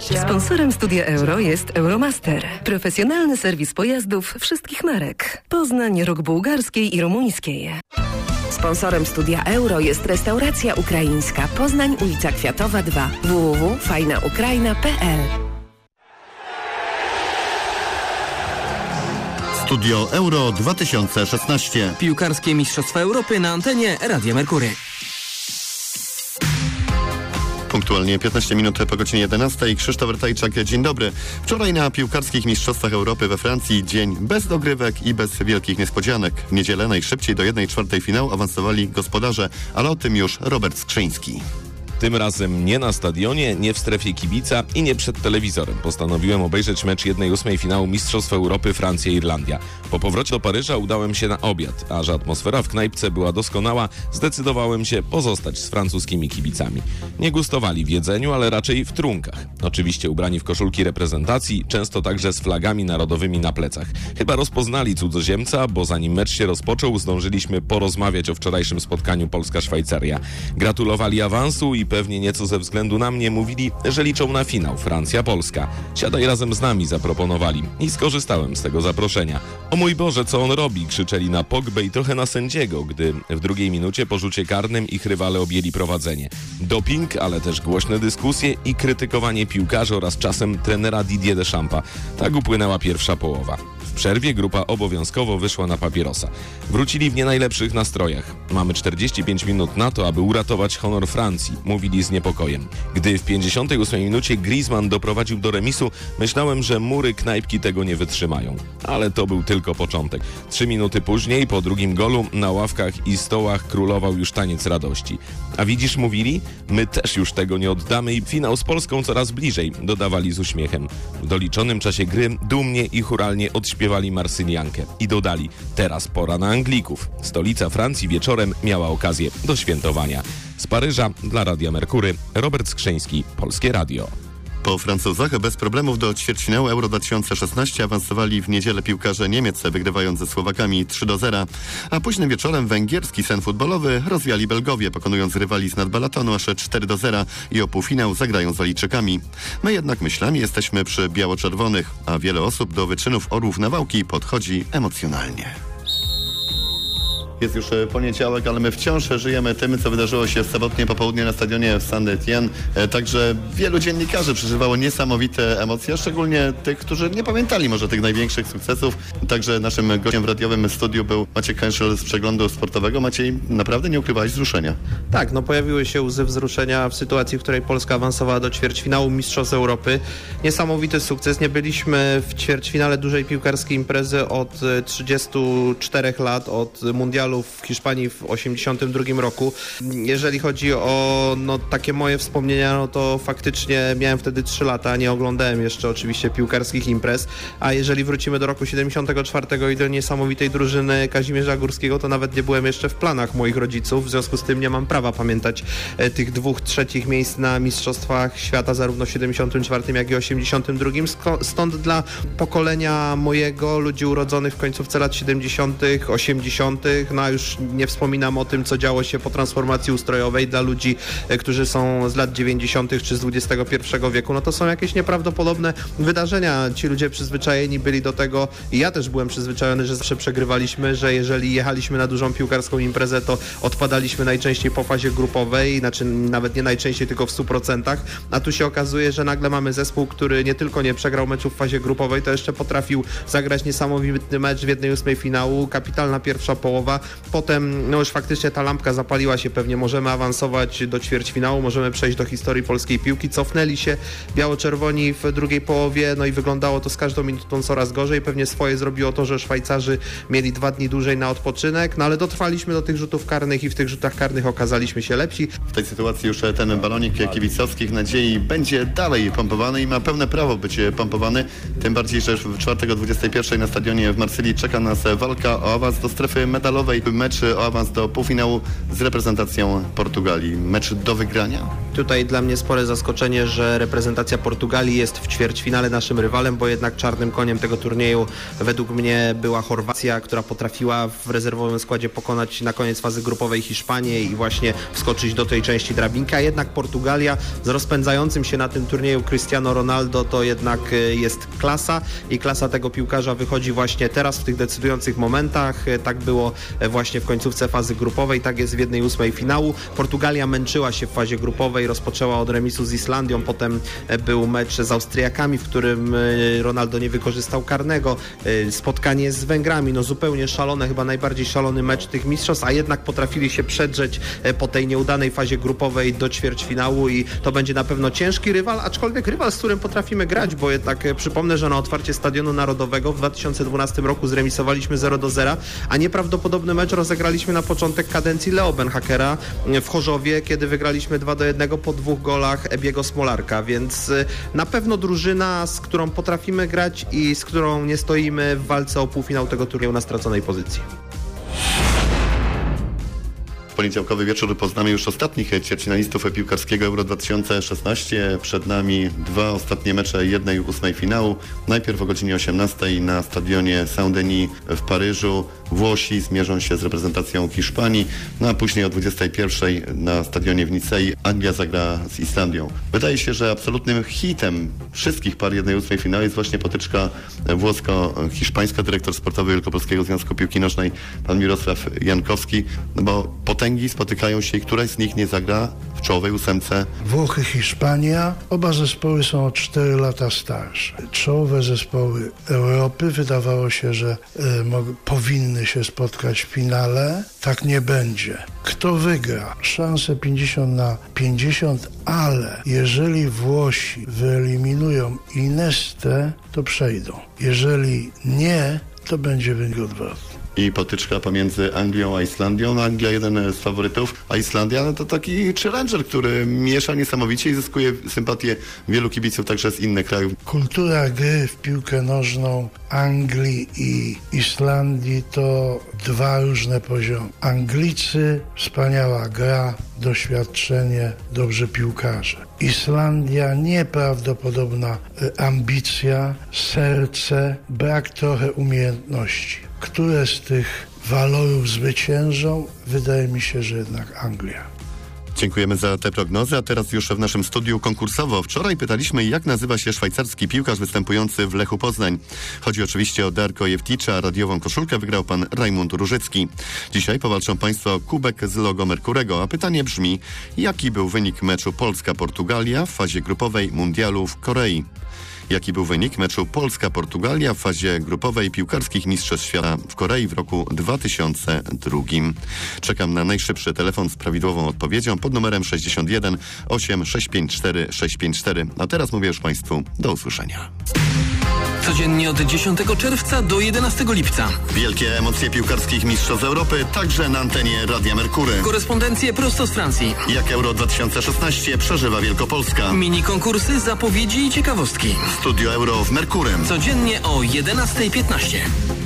Sponsorem Studia Euro jest Euromaster. Profesjonalny serwis pojazdów wszystkich marek. Poznań, Róg Bułgarskiej i Rumuńskiej. Sponsorem Studia Euro jest restauracja ukraińska Poznań, ulica Kwiatowa 2. www.fajnaukraina.pl. Studio Euro 2016. Piłkarskie Mistrzostwa Europy na antenie Radia Merkury. Punktualnie 15 minut po godzinie 11. Krzysztof Ratajczak, dzień dobry. Wczoraj na piłkarskich Mistrzostwach Europy we Francji dzień bez dogrywek i bez wielkich niespodzianek. W niedzielę najszybciej do 1/4 finału awansowali gospodarze, ale o tym już Robert Skrzyński. Tym razem nie na stadionie, nie w strefie kibica i nie przed telewizorem. Postanowiłem obejrzeć mecz 1/8 finału Mistrzostw Europy Francja-Irlandia. Po powrocie do Paryża udałem się na obiad, a że atmosfera w knajpce była doskonała, zdecydowałem się pozostać z francuskimi kibicami. Nie gustowali w jedzeniu, ale raczej w trunkach. Oczywiście ubrani w koszulki reprezentacji, często także z flagami narodowymi na plecach. Chyba rozpoznali cudzoziemca, bo zanim mecz się rozpoczął, zdążyliśmy porozmawiać o wczorajszym spotkaniu Polska-Szwajcaria. Gratulowali awansu i pewnie nieco ze względu na mnie mówili, że liczą na finał Francja-Polska. Siadaj razem z nami, zaproponowali i skorzystałem z tego zaproszenia. O mój Boże, co on robi? Krzyczeli na Pogbę i trochę na sędziego, gdy w drugiej minucie po rzucie karnym ich rywale objęli prowadzenie. Doping, ale też głośne dyskusje i krytykowanie piłkarzy oraz czasem trenera Didier Deschampa. Tak upłynęła pierwsza połowa. W przerwie grupa obowiązkowo wyszła na papierosa. Wrócili w nie najlepszych nastrojach. Mamy 45 minut na to, aby uratować honor Francji, mówili z niepokojem. Gdy w 58 minucie Griezmann doprowadził do remisu, myślałem, że mury knajpki tego nie wytrzymają. Ale to był tylko początek. 3 minuty później, po drugim golu, na ławkach i stołach królował już taniec radości. A widzisz, mówili, my też już tego nie oddamy i finał z Polską coraz bliżej, dodawali z uśmiechem. W doliczonym czasie gry dumnie i chóralnie odśpiewali Marsyliankę i dodali, teraz pora na Anglików. Stolica Francji wieczorem miała okazję do świętowania. Z Paryża dla Radia Merkury, Robert Skrzyński, Polskie Radio. Po Francuzach bez problemów do ćwierćfinału Euro 2016 awansowali w niedzielę piłkarze Niemiec, wygrywając ze Słowakami 3-0, a późnym wieczorem węgierski sen futbolowy rozwiali Belgowie, pokonując rywali z nadbalatonu aż 4-0 i o półfinał zagrają z Walijczykami. My jednak myślami jesteśmy przy biało-czerwonych, a wiele osób do wyczynów Orłów Nawałki podchodzi emocjonalnie. Jest już poniedziałek, ale my wciąż żyjemy tym, co wydarzyło się w sobotnie popołudnie na stadionie w Saint-Étienne. Także wielu dziennikarzy przeżywało niesamowite emocje, szczególnie tych, którzy nie pamiętali może tych największych sukcesów. Także naszym gościem w radiowym studiu był Maciej Kęszel z Przeglądu Sportowego. Maciej, naprawdę nie ukrywałeś wzruszenia. Tak, pojawiły się łzy wzruszenia w sytuacji, w której Polska awansowała do ćwierćfinału Mistrzostw Europy. Niesamowity sukces. Nie byliśmy w ćwierćfinale dużej piłkarskiej imprezy od 34 lat, od mundialu w Hiszpanii w 1982 roku. Jeżeli chodzi o takie moje wspomnienia, to faktycznie miałem wtedy 3 lata, nie oglądałem jeszcze oczywiście piłkarskich imprez, a jeżeli wrócimy do roku 74 i do niesamowitej drużyny Kazimierza Górskiego, to nawet nie byłem jeszcze w planach moich rodziców, w związku z tym nie mam prawa pamiętać tych 2 trzecich miejsc na Mistrzostwach Świata, zarówno w 74 jak i 82. Stąd dla pokolenia mojego, ludzi urodzonych w końcówce lat 70., 80., a już nie wspominam o tym, co działo się po transformacji ustrojowej dla ludzi, którzy są z lat 90. czy z XXI wieku, to są jakieś nieprawdopodobne wydarzenia. Ci ludzie przyzwyczajeni byli do tego i ja też byłem przyzwyczajony, że zawsze przegrywaliśmy, że jeżeli jechaliśmy na dużą piłkarską imprezę, to odpadaliśmy najczęściej po fazie grupowej, znaczy nawet nie najczęściej, tylko w 100%, a tu się okazuje, że nagle mamy zespół, który nie tylko nie przegrał meczu w fazie grupowej, to jeszcze potrafił zagrać niesamowity mecz w 1/8 finału, kapitalna pierwsza połowa. Potem już faktycznie ta lampka zapaliła się, pewnie możemy awansować do ćwierćfinału, możemy przejść do historii polskiej piłki. Cofnęli się biało-czerwoni w drugiej połowie, i wyglądało to z każdą minutą coraz gorzej. Pewnie swoje zrobiło to, że Szwajcarzy mieli 2 dni dłużej na odpoczynek, ale dotrwaliśmy do tych rzutów karnych i w tych rzutach karnych okazaliśmy się lepsi. W tej sytuacji już ten balonik kibicowskich nadziei będzie dalej pompowany i ma pełne prawo być pompowany, tym bardziej, że w czwartek o 21 na stadionie w Marsylii czeka nas walka o awans do strefy medalowej. dzisiaj mecz o awans do półfinału z reprezentacją Portugalii. Mecz do wygrania? Tutaj dla mnie spore zaskoczenie, że reprezentacja Portugalii jest w ćwierćfinale naszym rywalem, bo jednak czarnym koniem tego turnieju według mnie była Chorwacja, która potrafiła w rezerwowym składzie pokonać na koniec fazy grupowej Hiszpanię i właśnie wskoczyć do tej części drabinki, a jednak Portugalia z rozpędzającym się na tym turnieju Cristiano Ronaldo to jednak jest klasa i klasa tego piłkarza wychodzi właśnie teraz w tych decydujących momentach. Tak było właśnie w końcówce fazy grupowej, tak jest w 1/8 finału. Portugalia męczyła się w fazie grupowej, rozpoczęła od remisu z Islandią, potem był mecz z Austriakami, w którym Ronaldo nie wykorzystał karnego, spotkanie z Węgrami, no zupełnie szalone, chyba najbardziej szalony mecz tych mistrzostw, a jednak potrafili się przedrzeć po tej nieudanej fazie grupowej do ćwierćfinału i to będzie na pewno ciężki rywal, aczkolwiek rywal, z którym potrafimy grać, bo jednak przypomnę, że na otwarcie Stadionu Narodowego w 2012 roku zremisowaliśmy 0-0, a nieprawdopodobny mecz rozegraliśmy na początek kadencji Leo Benhakera w Chorzowie, kiedy wygraliśmy 2-1 po 2 golach Ebiego Smolarka, więc na pewno drużyna, z którą potrafimy grać i z którą nie stoimy w walce o półfinał tego turnieju na straconej pozycji. Poniedziałkowy wieczór poznamy już ostatnich ćwierćfinalistów piłkarskiego Euro 2016. Przed nami 2 ostatnie mecze 1/8 finału. Najpierw o godzinie 18 na stadionie Saint-Denis w Paryżu Włosi zmierzą się z reprezentacją Hiszpanii, no a później o 21 na stadionie w Nicei Anglia zagra z Islandią. Wydaje się, że absolutnym hitem wszystkich par 1/8 finału jest właśnie potyczka włosko-hiszpańska. Dyrektor sportowy Wielkopolskiego Związku Piłki Nożnej pan Mirosław Jankowski, no bo potęgi spotykają się i któraś z nich nie zagra w czołowej 8. Włochy, Hiszpania. Oba zespoły są o 4 lata starsze. Czołowe zespoły Europy. Wydawało się, że powinny się spotkać w finale. Tak nie będzie. Kto wygra? Szanse 50/50, ale jeżeli Włosi wyeliminują Inestę, to przejdą. Jeżeli nie, to będzie wynik odwrotny. I potyczka pomiędzy Anglią a Islandią. No, Anglia jeden z faworytów, a Islandia no to taki challenger, który miesza niesamowicie i zyskuje sympatię wielu kibiców także z innych krajów. Kultura gry w piłkę nożną Anglii i Islandii to 2 różne poziomy. Anglicy, wspaniała gra, doświadczenie, dobrzy piłkarze. Islandia, nieprawdopodobna ambicja, serce, brak trochę umiejętności. Które z tych walorów zwyciężą? Wydaje mi się, że jednak Anglia. Dziękujemy za te prognozy, a teraz już w naszym studiu konkursowo. Wczoraj pytaliśmy, jak nazywa się szwajcarski piłkarz występujący w Lechu Poznań. Chodzi oczywiście o Darko Jewticza, a radiową koszulkę wygrał pan Rajmund Różycki. Dzisiaj powalczą państwo o kubek z logo Merkurego, a pytanie brzmi, jaki był wynik meczu Polska-Portugalia w fazie grupowej mundialu w Korei? Jaki był wynik meczu Polska-Portugalia w fazie grupowej piłkarskich mistrzostw świata w Korei w roku 2002? Czekam na najszybszy telefon z prawidłową odpowiedzią pod numerem 61 8 654 654. A teraz mówię już państwu do usłyszenia. Codziennie od 10 czerwca do 11 lipca. Wielkie emocje piłkarskich mistrzostw Europy także na antenie Radia Merkury. Korespondencje prosto z Francji. Jak Euro 2016 przeżywa Wielkopolska. Mini konkursy, zapowiedzi i ciekawostki. Studio Euro w Merkurem. Codziennie o 11:15.